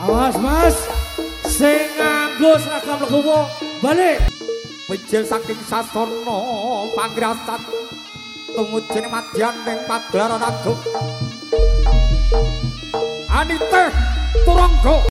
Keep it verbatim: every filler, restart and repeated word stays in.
Awas Mas, sing nganggo seragam legowo balik. Wijil saking sasana pangrasan tumujine madyan ning pagelaran agung. Aniteh turangga